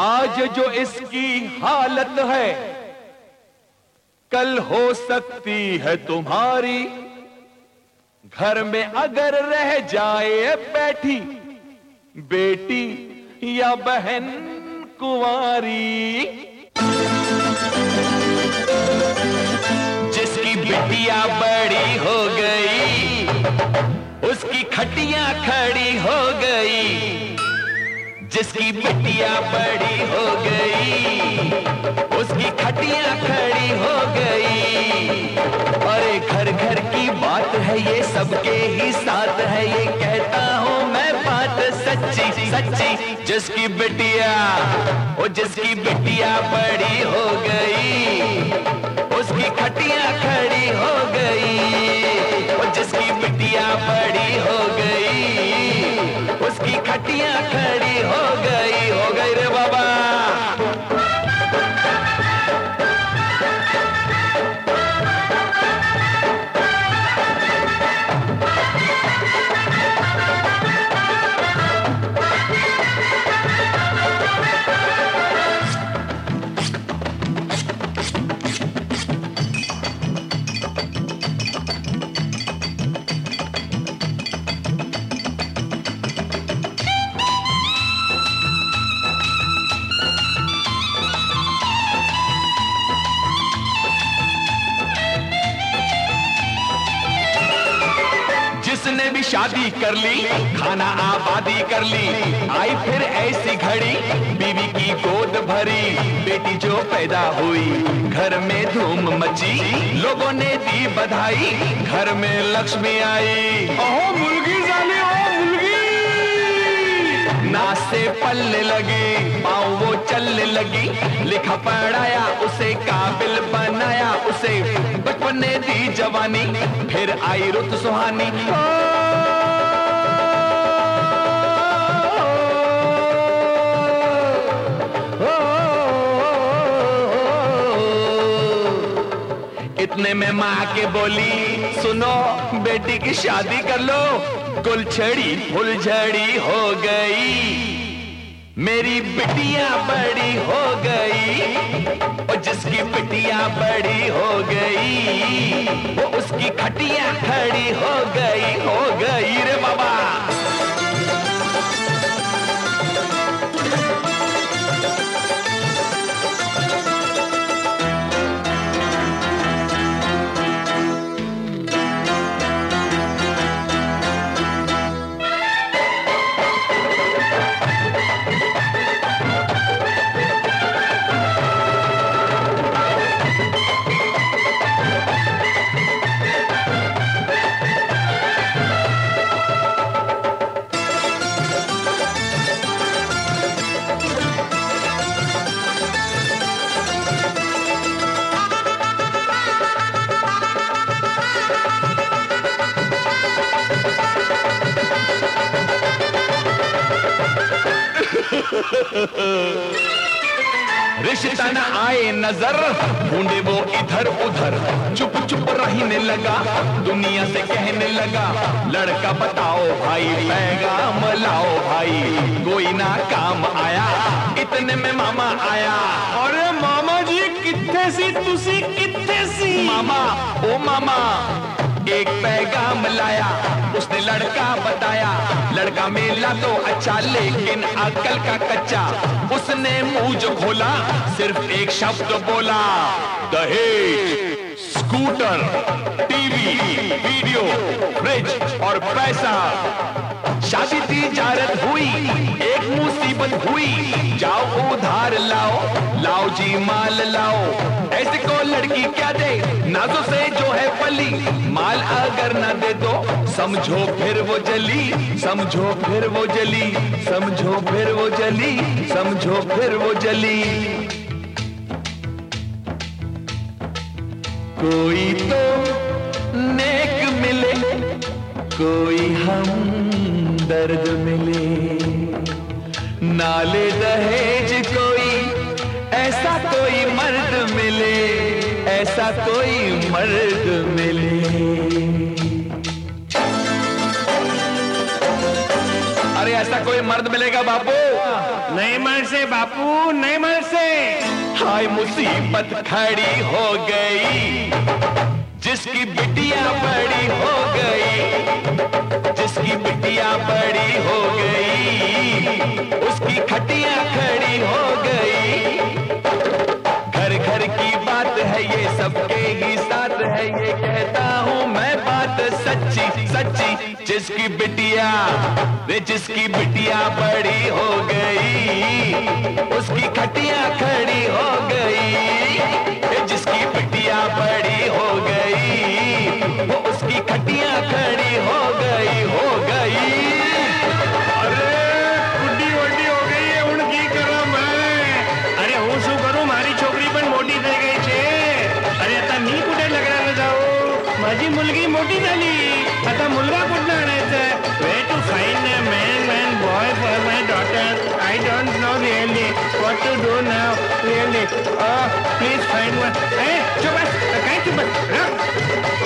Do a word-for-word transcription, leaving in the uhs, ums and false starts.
आज जो इसकी हालत है कल हो सकती है तुम्हारी। घर में अगर रह जाए बैठी बेटी या बहन कुंवारी, जिसकी बिटिया बड़ी हो गई उसकी खटिया खड़ी हो गई। जिसकी बिटिया बड़ी हो गई उसकी खटिया खड़ी हो गई। अरे घर घर की बात है ये, सबके ही साथ है ये, कहता हूँ मैं बात सच्ची सच्ची। जिसकी बिटिया ओ जिसकी बिटिया बड़ी हो गई उसकी खटिया खड़ी हो गई। और जिसकी बिटिया बड़ी हो गई उसकी खटिया खड़ी हो गई। हो गई रे बाबा। जिसने भी शादी कर ली खाना आबादी कर ली, आई फिर ऐसी घड़ी बीवी की गोद भरी। बेटी जो पैदा हुई घर में धूम मची, लोगों ने दी बधाई घर में लक्ष्मी आई। ओहो मुर्गी जाने ओ मुर्गी, नाच से पलने लगी पाँव वो चलने लगी। लिखा पढ़ाया उसे काबिल बनाया उसे, बचपन ने दी जवानी फिर आई रुत सुहानी। इतने में माँ के बोली सुनो बेटी की शादी कर लो। गुलछड़ी फुलझड़ी हो गई मेरी बिटिया बड़ी हो गई। और जिसकी बिटिया बड़ी हो गई वो उसकी खटिया खड़ी हो गई। हो गई रे बाबा। रिश्ता न आए नजर ढूंढे वो इधर उधर, चुप चुप रहने लगा दुनिया से कहने लगा। लड़का बताओ भाई पैगाम लाओ भाई, कोई ना काम आया इतने में मामा आया। अरे मामा जी कित्थे सी तुसी कित्थे सी। मामा ओ मामा एक पैगाम लाया, उसने लड़का बताया। लड़का मिला तो अच्छा लेकिन अक्ल का कच्चा। उसने मुंह जो खोला सिर्फ एक शब्द बोला, दहेज, स्कूटर, टीवी, वीडियो, फ्रिज और पैसा। शादी तिजारत हुई एक मुसीबत हुई, जाओ उधार लाओ लाओ जी माल लाओ। ऐसे को लड़की क्या दे नाजों से जो है पली, माल अगर ना दे तो समझो फिर वो जली। समझो फिर वो जली समझो फिर वो जली समझो फिर वो जली। कोई तो नेक मिले कोई हम दर्द मिले, नाले दहेज कोई ऐसा कोई मर्द मिले, ऐसा कोई मर्द मिले। अरे ऐसा कोई मर्द मिलेगा बापू? नहीं मर से बापू, नहीं मर से। हाय मुसीबत खड़ी हो गई, जिसकी बिटिया बड़ी हो गई, जिसकी बिटिया बड़ी हो गई, उसकी खटिया खड़ी हो गई। घर घर की बात है ये, सबके ही साथ है ये, कहता हूँ मैं बात सच्ची सच्ची। जिसकी बिटिया वे जिसकी बिटिया बड़ी हो गई, उसकी खटिया खड़ी हो गई। जिसकी बिटिया बड़ी हो गई, वो उसकी खटिया खड़ी हो गई, हो गई। अरे बुड्ढी वड्डी हो गई है, उन की करो मैं। अरे हूँ शू करूँ, मारी छोकरी पण मोटी થઈ ગઈ છે। अरे आता मी कुठे लग्नाला जाऊ, माझी मुलगी मोठी झाली, आता मुलगा कुठला आणायचा? Where to find a man and boy for my daughter? I don't know really what to do now really. Oh, please find one. Hey, चुप बस, काय चुप बस?